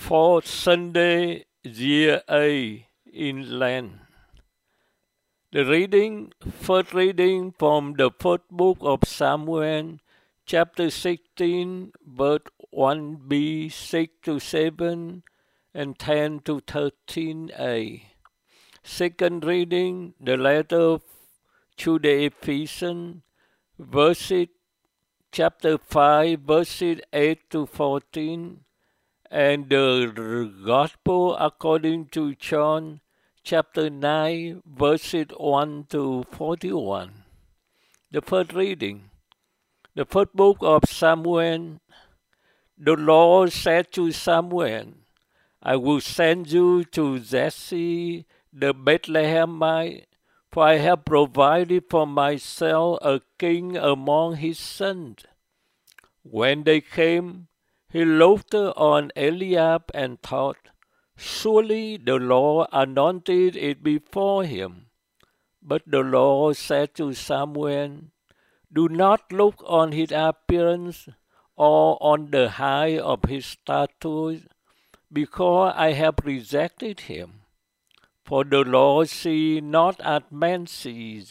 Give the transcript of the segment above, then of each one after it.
Fourth Sunday, Year A in Lent. First reading from the first book of Samuel, chapter 16, verse 1b, 6 to 7, and 10 to 13a. Second reading, the letter to the Ephesians, chapter 5, verses 8 to 14, and the Gospel according to John, chapter 9, verses 1 to 41. The first reading. The first book of Samuel. The Lord said to Samuel, I will send you to Jesse the Bethlehemite, for I have provided for myself a king among his sons. When they came, he looked on Eliab and thought, surely the Lord anointed it before him. But the Lord said to Samuel, do not look on his appearance or on the height of his stature, because I have rejected him. For the Lord sees not as man sees.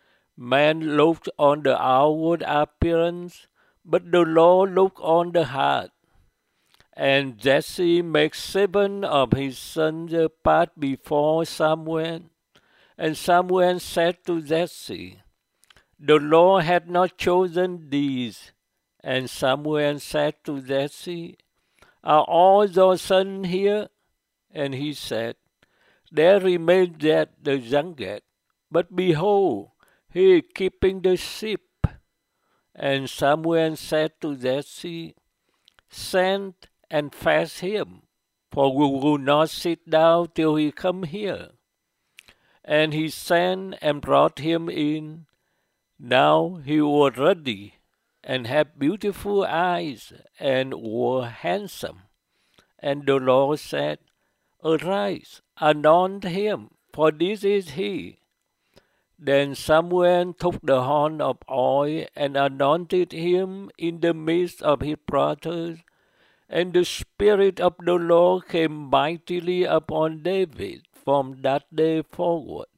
Man looks on the outward appearance, but the Lord looks on the heart. And Jesse makes 7 of his sons pass before Samuel. And Samuel said to Jesse, the Lord had not chosen these. And Samuel said to Jesse, are all your sons here? And he said, there remains yet the youngest, but behold, he is keeping the sheep. And Samuel said to Jesse, send and fetch him, for we will not sit down till he come here. And he sent and brought him in. Now he was ruddy, and had beautiful eyes, and was handsome. And the Lord said, arise, anoint him, for this is he. Then Samuel took the horn of oil, and anointed him in the midst of his brothers. And the Spirit of the Lord came mightily upon David from that day forward.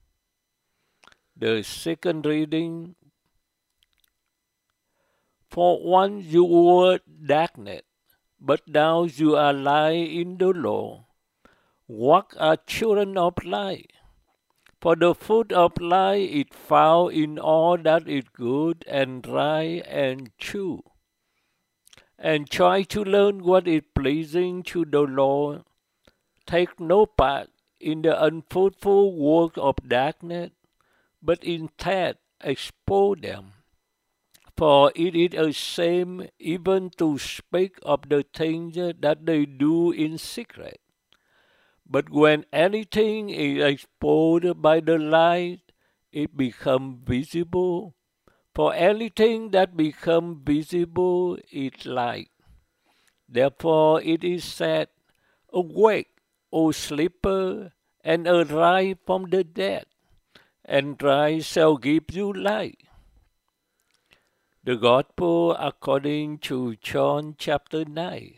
The second reading. For once you were darkness, but now you are light in the Lord. Walk as children of light. For the fruit of light is found in all that is good and right and true. And try to learn what is pleasing to the Lord. Take no part in the unfruitful work of darkness, but instead expose them. For it is a shame even to speak of the things that they do in secret. But when anything is exposed by the light, it becomes visible. For anything that becomes visible is light. Therefore it is said, awake, O sleeper, and arise from the dead, and Christ shall give you light. The Gospel according to John chapter 9.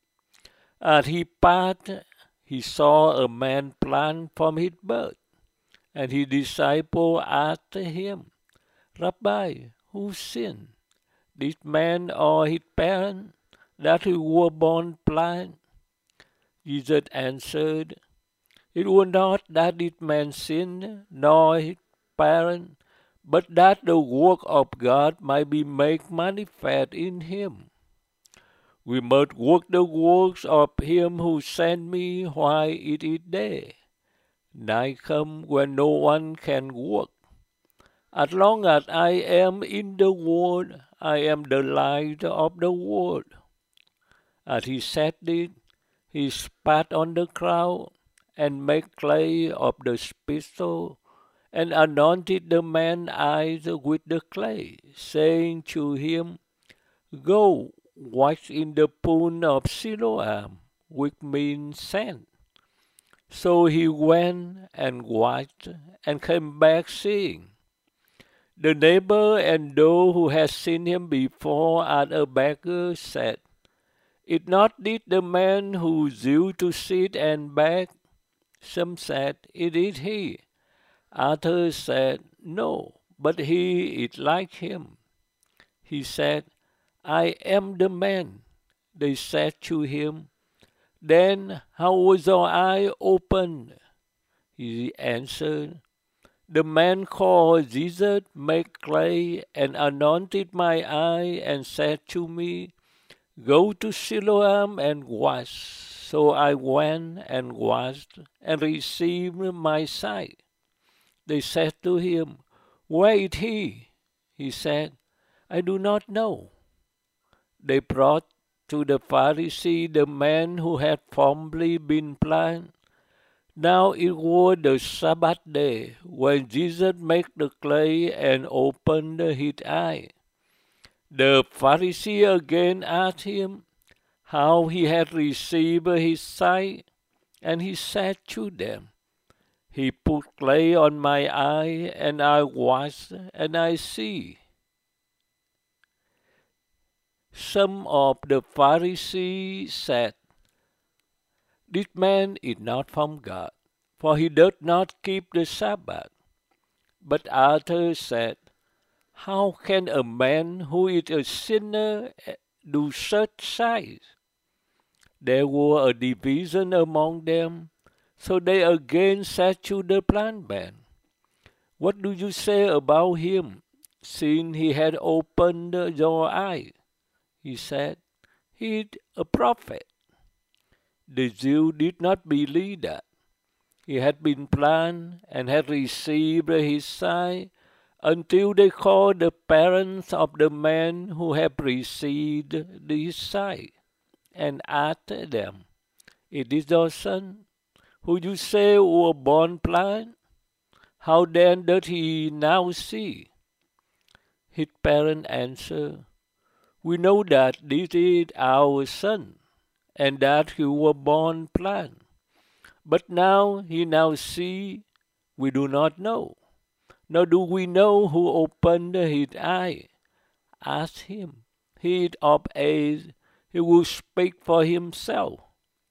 As he passed, he saw a man blind from his birth, and his disciples asked him, Rabbi, who sinned, this man or his parents, that he was born blind? Jesus answered, it was not that this man sinned, nor his parents, but that the work of God might be made manifest in him. We must work the works of him who sent me while it is day. Night comes when no one can work. As long as I am in the world, I am the light of the world. As he said this, he spat on the ground and made clay of the spittle, and anointed the man's eyes with the clay, saying to him, go, wash in the pool of Siloam, which means sand. So he went and washed, and came back seeing. The neighbor and those who had seen him before as a beggar said, It not did the man who used to sit and beg? Some said, It is he. Others said, No, but he is like him. He said, I am the man. They said to him, Then how was your eye opened? He answered, The man called Jesus made clay and anointed my eye and said to me, Go to Siloam and wash. So I went and washed and received my sight. They said to him, Where is he? He said, I do not know. They brought to the Pharisee the man who had formerly been blind. Now it was the Sabbath day when Jesus made the clay and opened his eye. The Pharisee again asked him how he had received his sight, and he said to them, He put clay on my eye, and I washed, and I see. Some of the Pharisees said, This man is not from God, for he does not keep the Sabbath. But others said, How can a man who is a sinner do such signs? There was a division among them, so they again said to the blind man, What do you say about him, since he had opened your eye? He said, He is a prophet. The Jews did not believe that. He had been blind and had received his sight until they called the parents of the man who had received his sight and asked them, It is your son, who you say was born blind? How then does he now see? His parents answered, We know that this is our son, and that he was born blind. But now he see, we do not know. Nor do we know who opened his eye. Ask him. He is of age. He will speak for himself.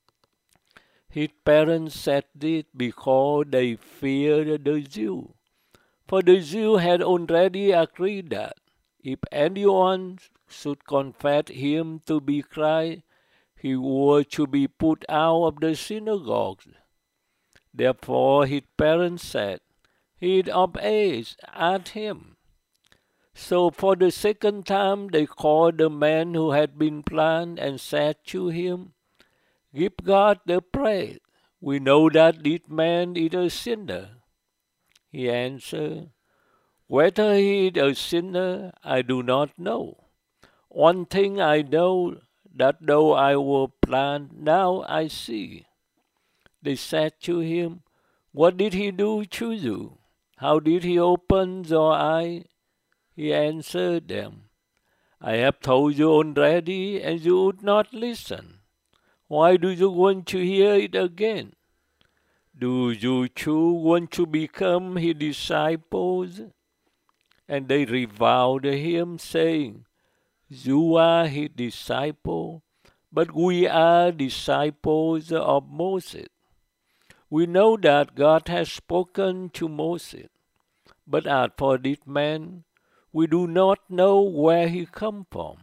His parents said this because they feared the Jews. For the Jews had already agreed that if anyone should confess him to be Christ, he was to be put out of the synagogues. Therefore his parents said, He is of age, ask him. So for the second time they called the man who had been blind and said to him, Give God the praise. We know that this man is a sinner. He answered, Whether he is a sinner, I do not know. One thing I know, that though I was blind, now I see. They said to him, What did he do to you? How did he open your eye? He answered them, I have told you already, and you would not listen. Why do you want to hear it again? Do you too want to become his disciples? And they reviled him, saying, You are his disciple, but we are disciples of Moses. We know that God has spoken to Moses, but as for this man, we do not know where he come from.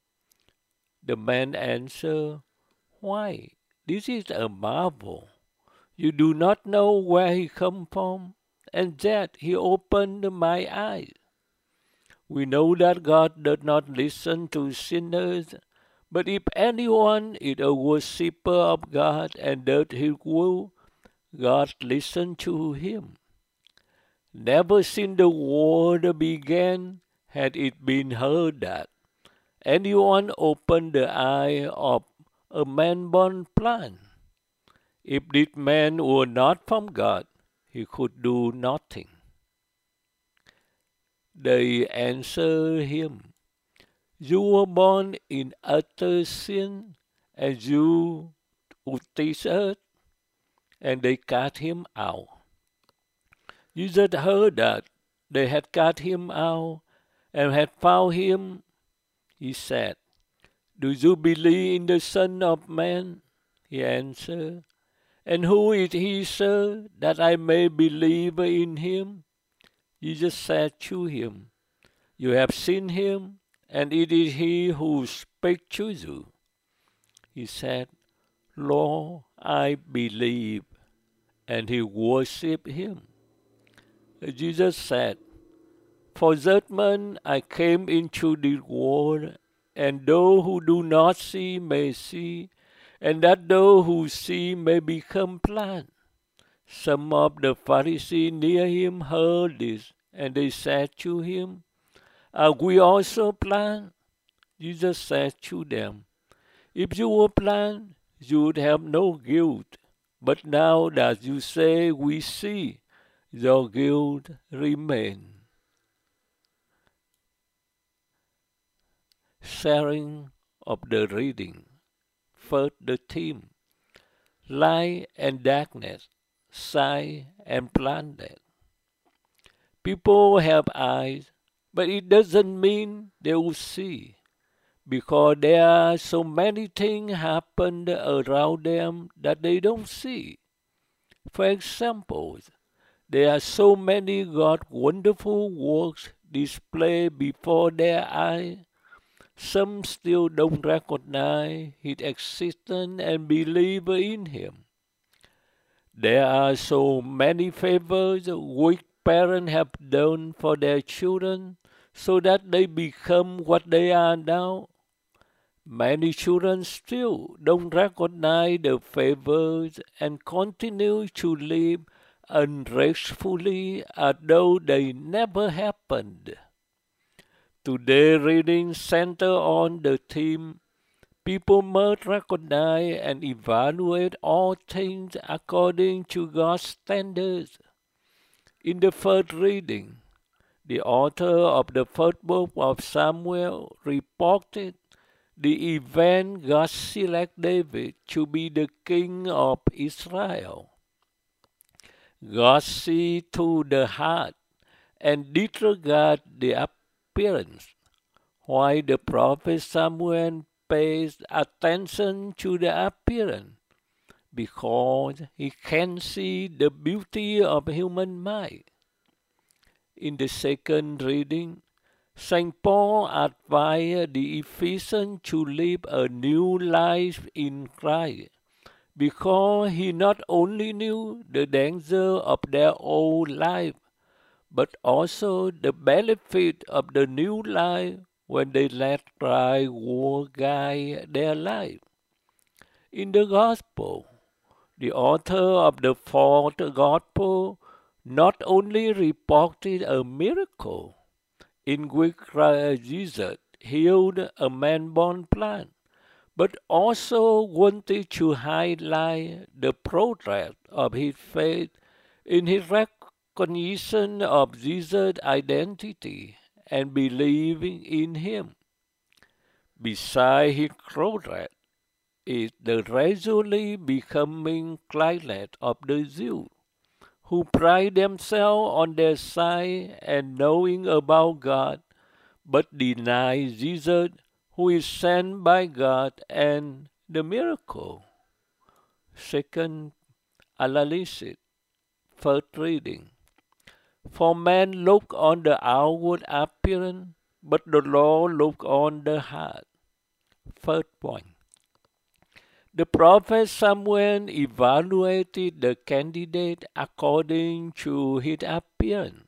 The man answered, Why, this is a marvel. You do not know where he come from, and yet he opened my eyes. We know that God does not listen to sinners, but if anyone is a worshipper of God and does his will, God listens to him. Never since the world began had it been heard that anyone opened the eye of a man born blind. If this man were not from God, he could do nothing. They answered him, You were born in utter sin, and you would teach us? And they cast him out. Jesus heard that they had cast him out and had found him. He said, Do you believe in the Son of Man? He answered, And who is he, sir, that I may believe in him? Jesus said to him, You have seen him, and it is he who speaks to you. He said, Lord, I believe. And he worshipped him. Jesus said, For judgment I came into this world, and those who do not see may see, and that those who see may become blind. Some of the Pharisees near him heard this, and they said to him, Are we also blind? Jesus said to them, If you were blind, you would have no guilt. But now that you say we see, your guilt remains. Sharing of the reading. First, the theme. Light and darkness, sight and blindness. People have eyes, but it doesn't mean they will see, because there are so many things happen around them that they don't see. For example, there are so many God's wonderful works displayed before their eyes. Some still don't recognize His existence and believe in Him. There are so many favors which parents have done for their children so that they become what they are now. Many children still don't recognize the favors and continue to live unrestfully as though they never happened. Today's reading centers on the theme, People must recognize and evaluate all things according to God's standards. In the first reading, the author of the first book of Samuel reported the event God selected David to be the king of Israel. God sees to the heart and disregards the appearance, while the prophet Samuel pays attention to the appearance because he can see the beauty of human mind. In the second reading, St. Paul advised the Ephesians to live a new life in Christ because he not only knew the danger of their old life, but also the benefit of the new life when they let Christ guide their life. In the Gospel, the author of the fourth Gospel not only reported a miracle in which Jesus healed a man born blind, but also wanted to highlight the progress of his faith in his recognition of Jesus' identity and believing in him. Besides his progress is the gradually becoming climate of the Jews, who pride themselves on their side and knowing about God, but deny Jesus, who is sent by God, and the miracle. Second analysis. First reading. For man look on the outward appearance, but the Lord look on the heart. First point. The prophet Samuel evaluated the candidate according to his appearance.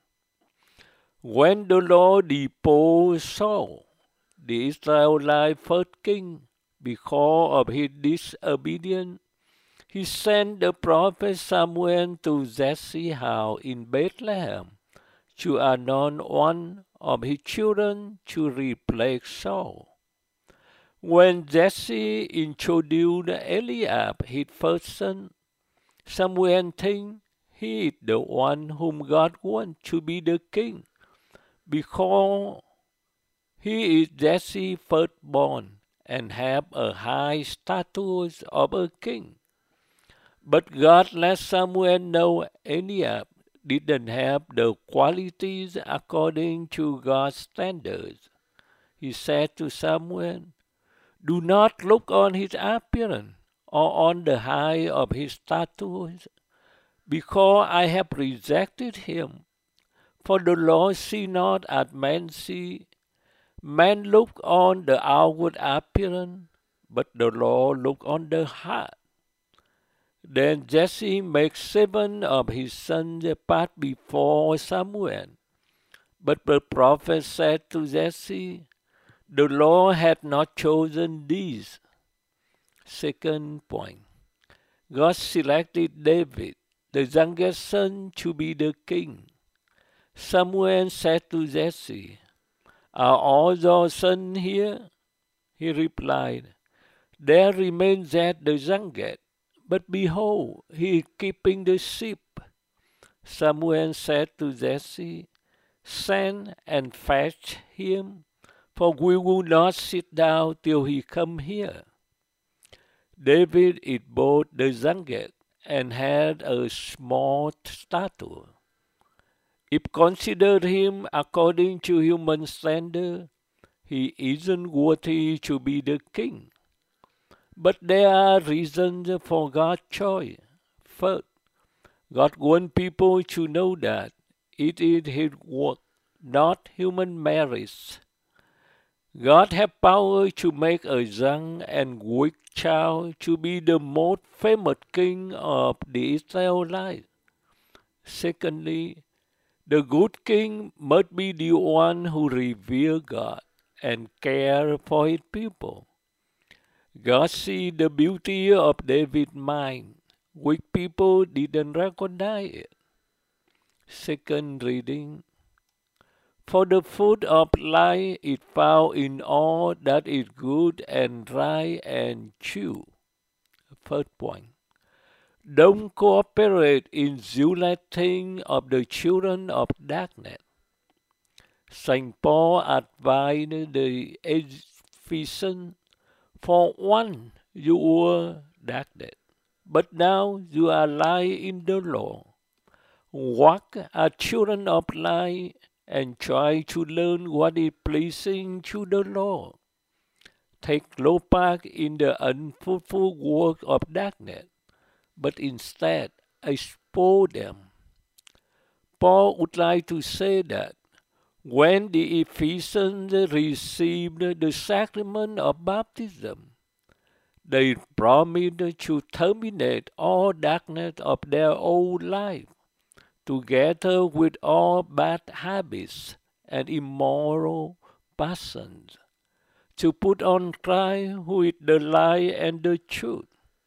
When the Lord deposed Saul, the Israelite first king, because of his disobedience, he sent the prophet Samuel to Jesse's house in Bethlehem to anoint one of his children to replace Saul. When Jesse introduced Eliab, his first son, Samuel thinks he is the one whom God wants to be the king, because he is Jesse's firstborn and have a high status of a king. But God let Samuel know Eliab didn't have the qualities according to God's standards. He said to Samuel, Do not look on his appearance or on the height of his stature, because I have rejected him. For the Lord see not as men see. Men look on the outward appearance, but the Lord look on the heart. Then Jesse makes 7 of his sons pass before Samuel. But the prophet said to Jesse, the Lord had not chosen these. Second point. God selected David, the youngest son, to be the king. Samuel said to Jesse, are all your sons here? He replied, there remains yet the youngest, but behold, he is keeping the sheep. Samuel said to Jesse, send and fetch him, for we will not sit down till he come here. David is both the youngest and had a small stature. If considered him according to human standard, he isn't worthy to be the king. But there are reasons for God's choice. First, God wants people to know that it is His work, not human merits. God has power to make a young and weak child to be the most famous king of the Israelites. Secondly, the good king must be the one who reveres God and cares for his people. God sees the beauty of David's mind, which people didn't recognize it. Second reading. For the food of life is found in all that is good and right and true. First point. Don't cooperate in zealous things of the children of darkness. Saint Paul advised the Ephesians, for one you were darkness, but now you are light in the Lord. Walk as children of light and try to learn what is pleasing to the Lord. Take no part in the unfruitful work of darkness, but instead expose them. Paul would like to say that when the Ephesians received the sacrament of baptism, they promised to terminate all darkness of their old life, together with all bad habits and immoral passions, to put on Christ, who is the light and the truth.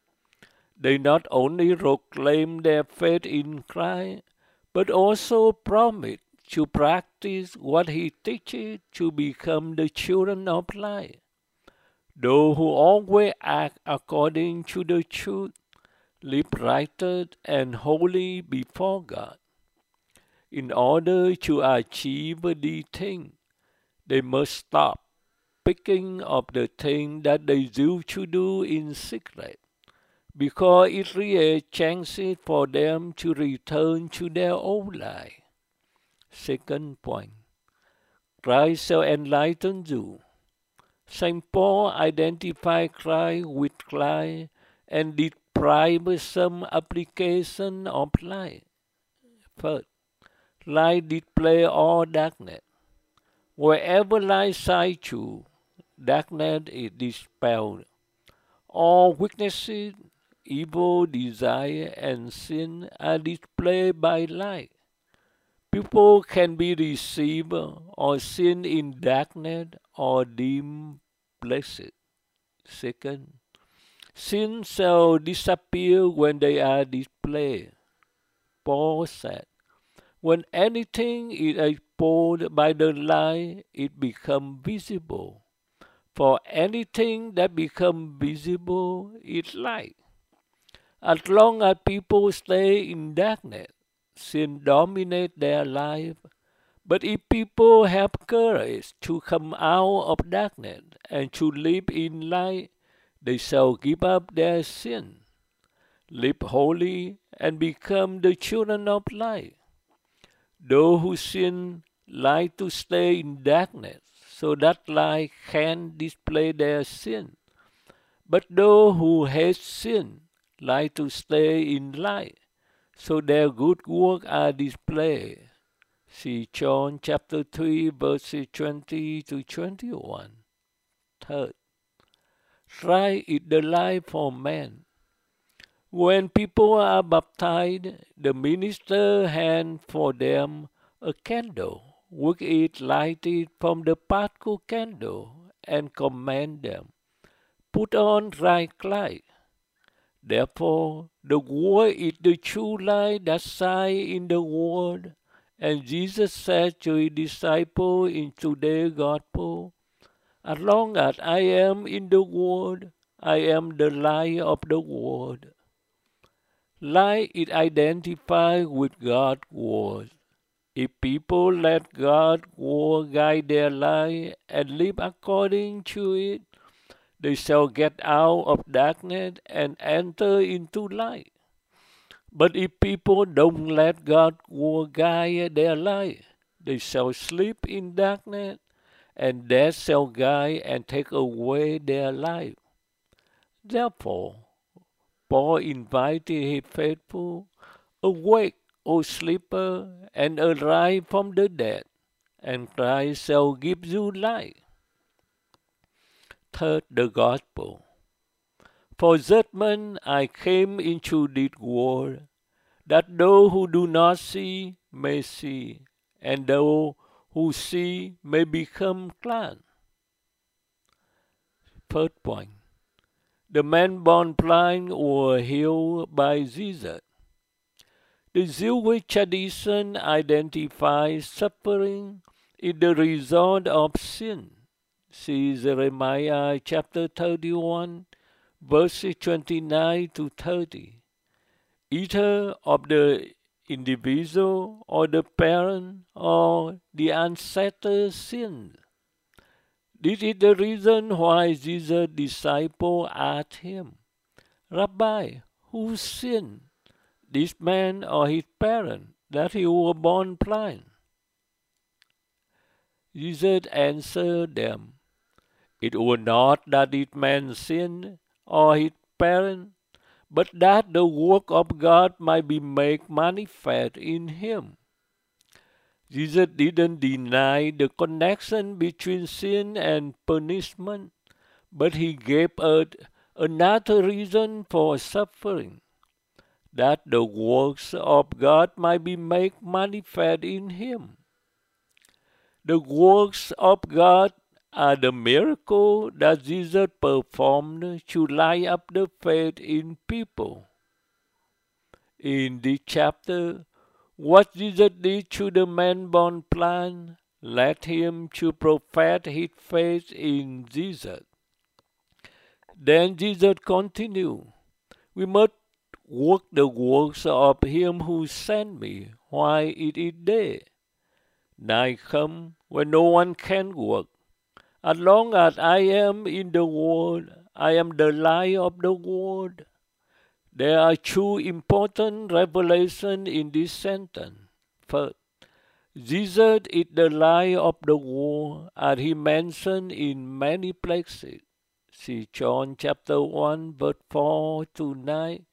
They not only proclaim their faith in Christ, but also promise to practice what He teaches to become the children of light. Those who always act according to the truth live righteous and holy before God. In order to achieve these things, they must stop speaking of the things that they used to do in secret, because it creates chances for them to return to their old life. Second point. Christ shall enlighten you. Saint Paul identified Christ with light and described some application of light. First, light displays all darkness. Wherever light shines through, darkness is dispelled. All weaknesses, evil desire, and sin are displayed by light. People can be deceived or sin in darkness or dim places. Second, sin shall disappear when they are displayed. Paul said, when anything is exposed by the light, it becomes visible. For anything that becomes visible is light. As long as people stay in darkness, sin dominates their life. But if people have courage to come out of darkness and to live in light, they shall give up their sin, live holy, and become the children of light. Those who sin like to stay in darkness, so that light can display their sin, But those who hate sin like to stay in light, so their good works are displayed. See John chapter 3, verses 20 to 21. Third, light is the light for man. When people are baptized, the minister hands for them a candle, which is lighted from the Paschal candle, and command them, put on right light. Therefore, the word is the true light that shines in the world. And Jesus said to his disciples in today's gospel, as long as I am in the world, I am the light of the world. Light is identified with God's word. If people let God's word guide their life and live according to it, they shall get out of darkness and enter into light. But if people don't let God's word guide their life, they shall sleep in darkness, and death shall guide and take away their life. Therefore, Paul invited his faithful, awake, O sleeper, and arise from the dead, and Christ shall give you light. Third, the gospel. For judgment I came into this world, that those who do not see may see, and those who see may become blind. Third point. The man born blind was healed by Jesus. The Jewish tradition identifies suffering is the result of sin. See Jeremiah chapter 31, verses 29 to 30. Either of the individual or the parent or the ancestor sinned. This is the reason why Jesus' disciples asked him, Rabbi, who sinned, this man or his parent, that he was born blind? Jesus answered them, it was not that this man sinned or his parent, but that the work of God might be made manifest in him. Jesus didn't deny the connection between sin and punishment, but he gave us another reason for suffering, that the works of God might be made manifest in him. The works of God are the miracle that Jesus performed to light up the faith in people. In this chapter, what Jesus did to the man born blind led him to profess his faith in Jesus. Then Jesus continued, we must work the works of him who sent me while it is day. Night comes when no one can work. As long as I am in the world, I am the light of the world. There are two important revelations in this sentence. First, Jesus is the light of the world, as he mentioned in many places. See John chapter 1, verse 4 to 9,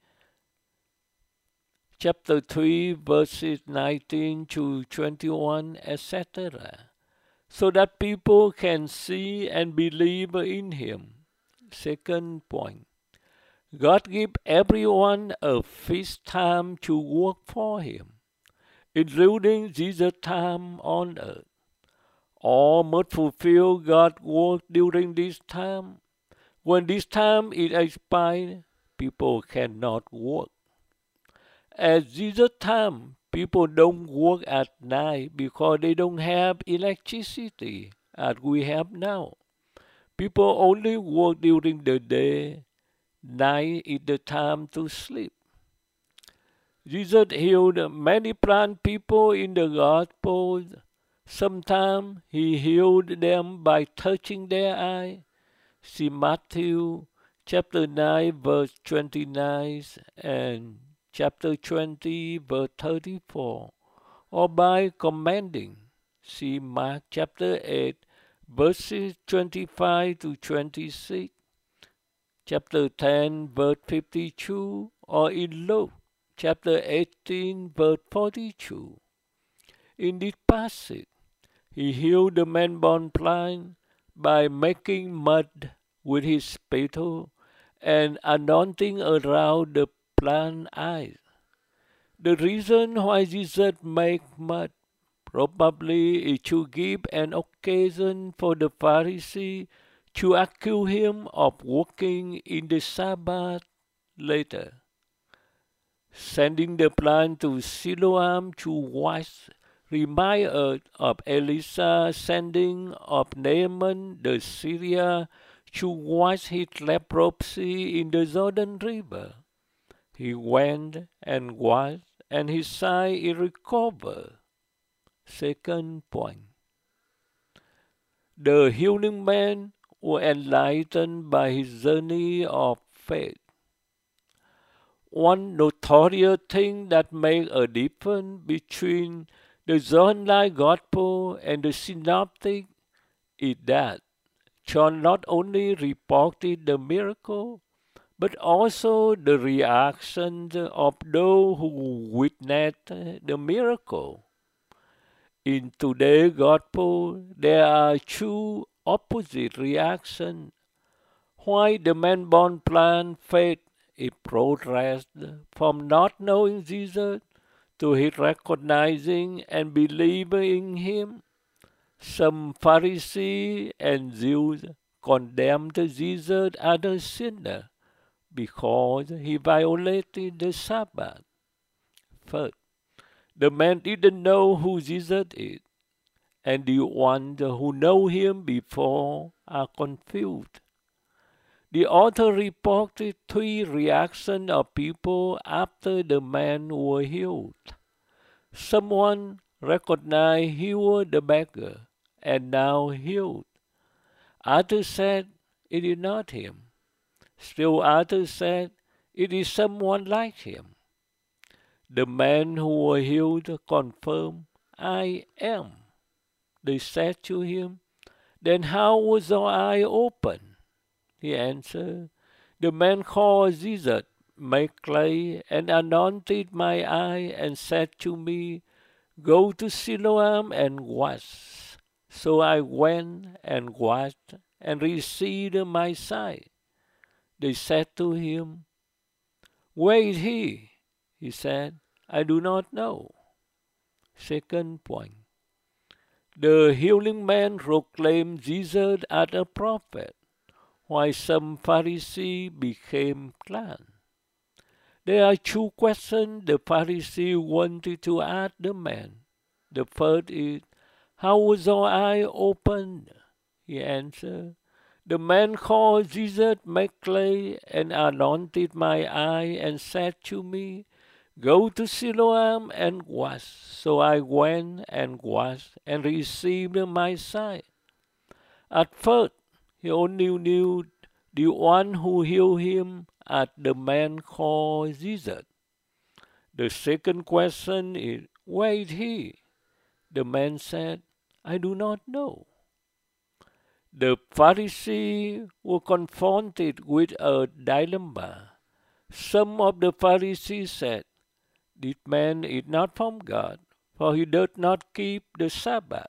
chapter 3, verses 19 to 21, etc., so that people can see and believe in him. Second point, God gives everyone a fixed time to work for him, including Jesus' time on earth. All must fulfill God's work during this time. When this time is expired, people cannot work. At Jesus' time, people don't work at night because they don't have electricity as we have now. People only work during the day. Night is the time to sleep. Jesus healed many blind people in the Gospel. Sometimes he healed them by touching their eye. See Matthew chapter 9, verse 29 and chapter 20, verse 34. Or by commanding. See Mark chapter 8, verses 25 to 26. chapter 10, verse 52, or in Luke, chapter 18, verse 42. In this passage, he healed the man born blind by making mud with his spittle and anointing around the blind eyes. The reason why Jesus made mud probably is to give an occasion for the Pharisee to accuse him of working in the Sabbath later. Sending the blind to Siloam to wash remind us of Elisha sending of Naaman the Syrian to wash his leprosy in the Jordan River. He went and washed, and his sight is recovered. Second point. The healing man was enlightened by his journey of faith. One notorious thing that makes a difference between the John-like Gospel and the Synoptic is that John not only reported the miracle, but also the reactions of those who witnessed the miracle. In today's Gospel, there are two opposite reactions. Why the man born blind faith is progressed from not knowing Jesus to his recognizing and believing in him. Some Pharisees and Jews condemned Jesus as a sinner because he violated the Sabbath. First, the man didn't know who Jesus is, and the ones who know him before are confused. The author reported three reactions of people after the man was healed. Someone recognized he was the beggar and now healed. Others said it is not him. Still others said it is someone like him. The man who was healed confirmed, I am. They said to him, then how was your eye open? He answered, the man called Jesus made clay and anointed my eye and said to me, go to Siloam and wash. So I went and washed and received my sight. They said to him, where is he? He said, I do not know. Second point. The healing man proclaimed Jesus as a prophet, while some Pharisees became blind. There are two questions the Pharisee wanted to ask the man. The first is, how was your eye opened? He answered, the man called Jesus made clay and anointed my eye and said to me, go to Siloam and wash. So I went and washed and received my sight. At first, he only knew the one who healed him as the man called Jesus. The second question is, where is he? The man said, I do not know. The Pharisees were confronted with a dilemma. Some of the Pharisees said, this man is not from God, for he does not keep the Sabbath.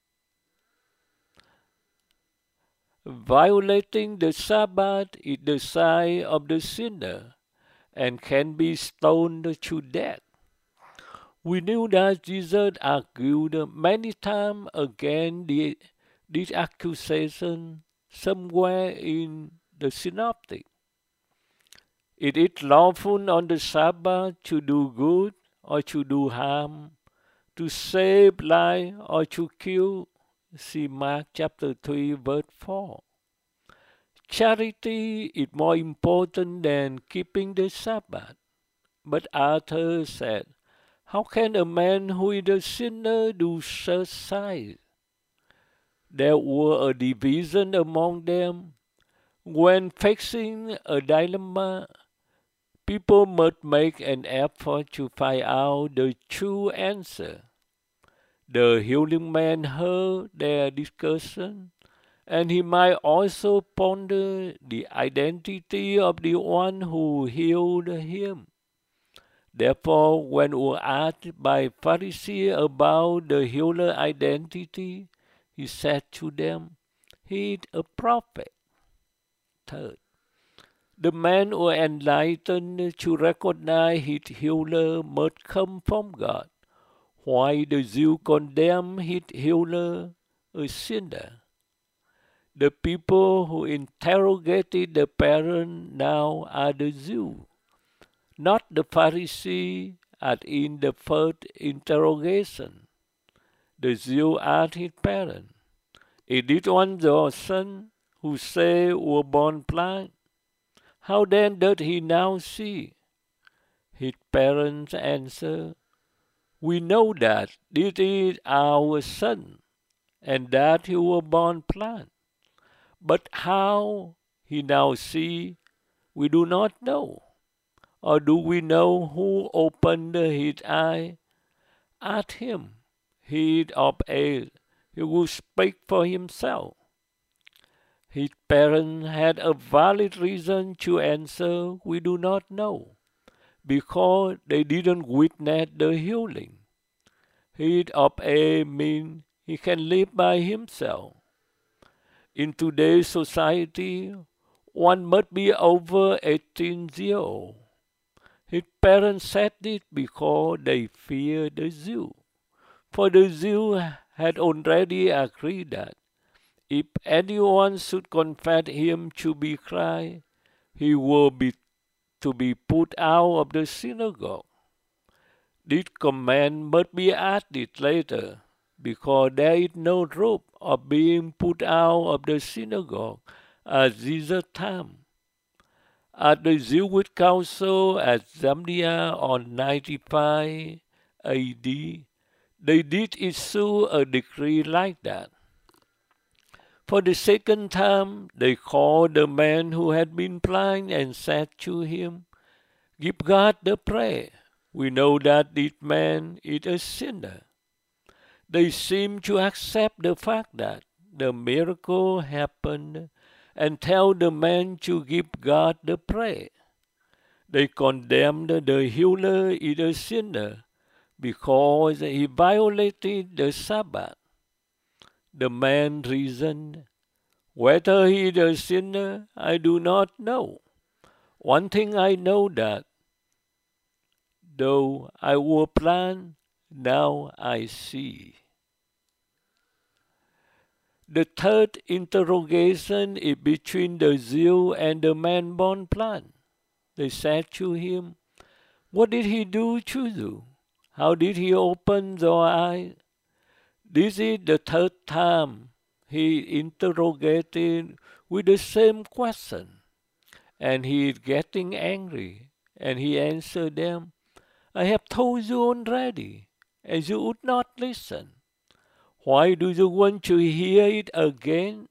Violating the Sabbath is the sign of the sinner and can be stoned to death. We knew that Jesus argued many times against this accusation somewhere in the Synoptic. It is lawful on the Sabbath to do good or to do harm, to save life or to kill. See Mark chapter 3, verse 4. Charity is more important than keeping the Sabbath. But Arthur said, how can a man who is a sinner do such signs? There was a division among them. When facing a dilemma, people must make an effort to find out the true answer. The healing man heard their discussion and he might also ponder the identity of the one who healed him. Therefore, when we asked by Pharisee about the healer identity, he said to them, "He is a prophet." Third, the man who enlightened to recognize his healer must come from God. Why the Jews condemn his healer a sinner? The people who interrogated the parent now are the Jews, not the Pharisee as in the first interrogation. The Jew asked his parent, "Is this one your son who say were born blind? How then does he now see?" His parents answered, "We know that this is our son, and that he was born blind. But how he now see, we do not know. Or do we know who opened his eye? Ask him. He is of age. He will speak for himself." His parents had a valid reason to answer, "We do not know," because they didn't witness the healing. He is of age means he can live by himself. In today's society, one must be over 18 years old. His parents said this because they feared the Jew. For the Jew had already agreed that if anyone should confess him to be Christ, he will be to be put out of the synagogue. This command must be added later, because there is no rule of being put out of the synagogue at Jesus' time. At the Jewish Council at Zambia on 95 AD, they did issue a decree like that. For the second time, they called the man who had been blind and said to him, "Give God the praise. We know that this man is a sinner." They seem to accept the fact that the miracle happened and tell the man to give God the praise. They condemned the healer as a sinner because he violated the Sabbath. The man reasoned, "Whether he is a sinner, I do not know. One thing I know that, though I was blind, now I see." The third interrogation is between the Jew and the man born blind. They said to him, "What did he do to you? How did he open your eyes?" This is the third time he interrogated with the same question, and he is getting angry, and he answered them, "I have told you already, and you would not listen. Why do you want to hear it again?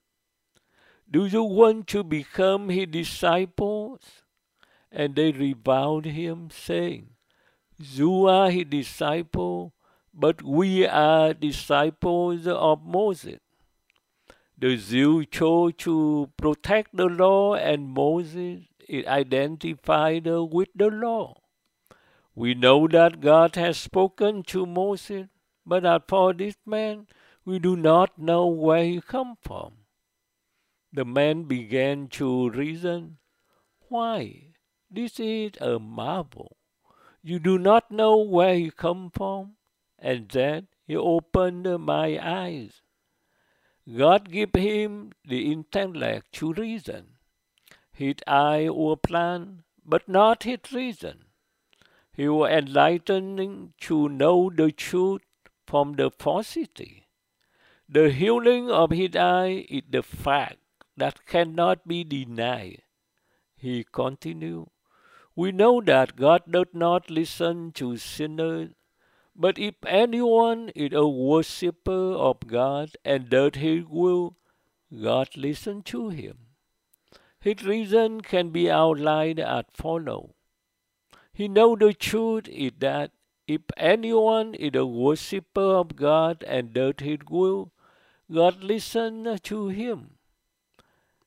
Do you want to become his disciples?" And they reviled him, saying, "You are his disciple, but we are disciples of Moses." The Jews chose to protect the law, and Moses is identified with the law. We know that God has spoken to Moses, but as for this man, we do not know where he come from. The man began to reason, "Why, this is a marvel. You do not know where he come from, and then he opened my eyes." God gave him the intellect to reason. His eyes were blind, but not his reason. He was enlightened to know the truth from the falsity. The healing of his eye is the fact that cannot be denied. He continued, "We know that God does not listen to sinners, but if anyone is a worshipper of God and does his will, God listens to him." His reason can be outlined as follows. He knows the truth is that if anyone is a worshipper of God and does his will, God listens to him.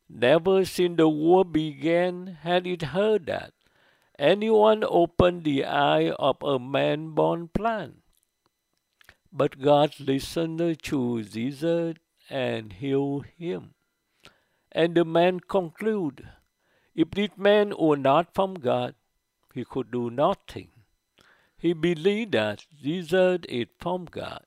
Never since the war began had it heard that anyone opened the eye of a man born blind. But God listened to Jesus and healed him. And the man concluded, if this man were not from God, he could do nothing. He believed that Jesus is from God.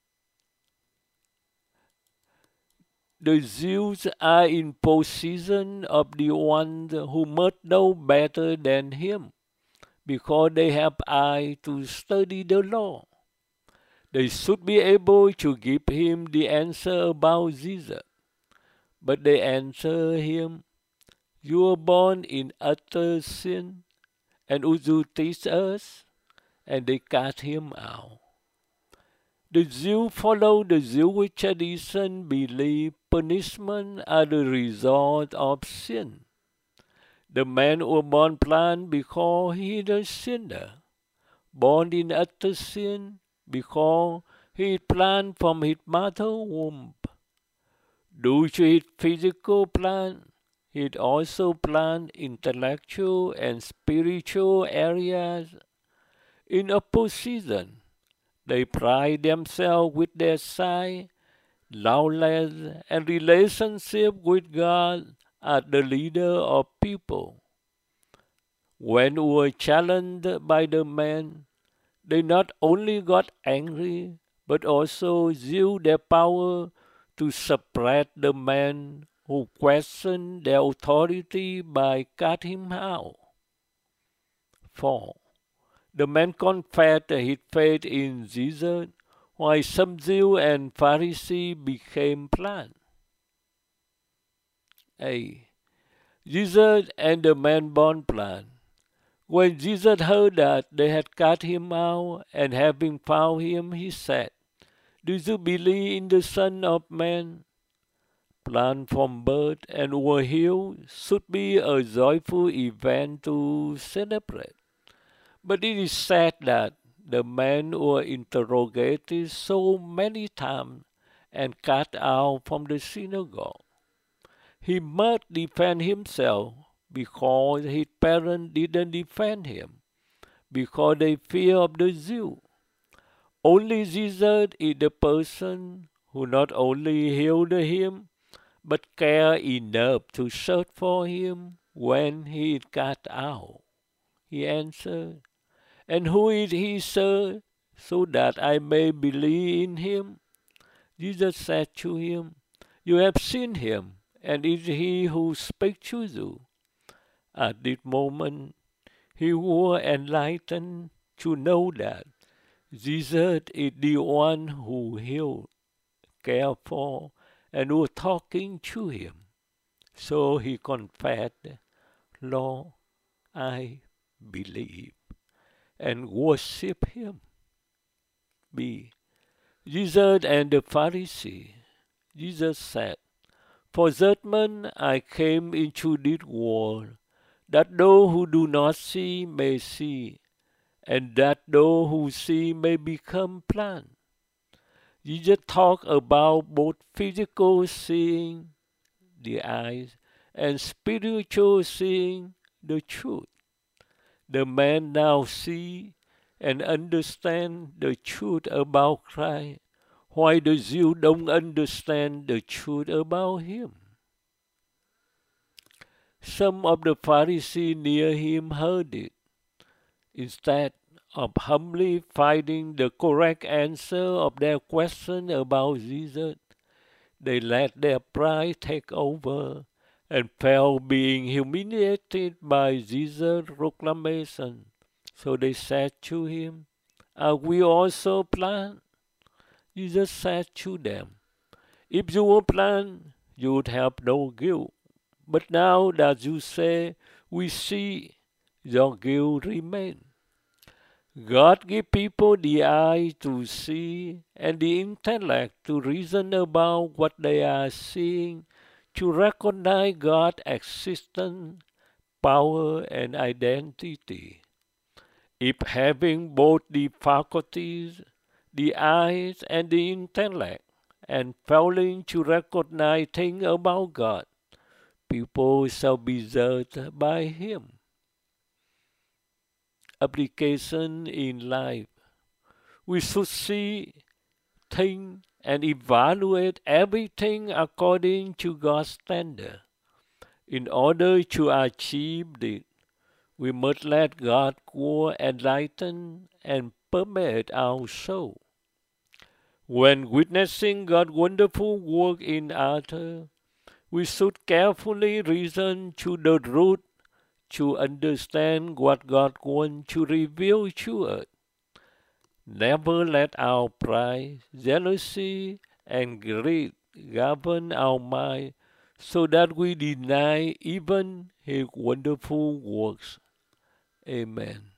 The Jews are in possession of the one who must know better than him, because they have eyes to study the law. They should be able to give him the answer about Jesus. But they answer him, you are born in utter sin, and would you teach us? And they cast him out. The Jews follow the Jewish tradition, believe punishment are the result of sin. The man was born blind because he is a sinner, born in utter sin because he is blind from his mother's womb. Due to his physical blind, he is also blind intellectual and spiritual areas. In opposition, they pride themselves with their sight, knowledge, and relationship with God as the leader of people. When we were challenged by the man, they not only got angry, but also used their power to suppress the man who questioned their authority by cutting him out. 4. The man confessed his faith in Jesus, while some Jews and Pharisees became blind. A. Jesus and the man born blind. When Jesus heard that they had cast him out, and having found him, he said, do you believe in the Son of Man? Blind from birth and were healed should be a joyful event to celebrate. But it is sad that the man was interrogated so many times and cast out from the synagogue. He must defend himself because his parents didn't defend him, because they fear of the Jews. Only Jesus is the person who not only healed him, but cared enough to search for him when he is cast out. He answered, and who is he, sir, so that I may believe in him? Jesus said to him, you have seen him, and it is he who speaks to you. At this moment, he was enlightened to know that Jesus is the one who healed, cared for, and was talking to him. So he confessed, Lord, I believe, and worship him. B. Jesus and the Pharisee. Jesus said, for judgment I came into this world, that those who do not see may see, and that those who see may become blind. Jesus talked about both physical seeing, the eyes, and spiritual seeing, the truth. The man now see and understand the truth about Christ, while the Jews don't understand the truth about him. Some of the Pharisees near him heard it. Instead of humbly finding the correct answer of their question about Jesus, they let their pride take over and felt being humiliated by Jesus' proclamation. So they said to him, are we also blind? Jesus said to them, if you were blind, you would have no guilt. But now that you say, we see, your guilt remains. God gives people the eye to see and the intellect to reason about what they are seeing, to recognize God's existence, power, and identity. If having both the faculties, the eyes and the intellect, and failing to recognize things about God, people shall be judged by him. Application in life. We should see, think, and evaluate everything according to God's standard. In order to achieve this, we must let God's word enlighten and permeate our soul. When witnessing God's wonderful work in others, we should carefully listen to the truth to understand what God wants to reveal to us. Never let our pride, jealousy, and greed govern our mind so that we deny even His wonderful works. Amen.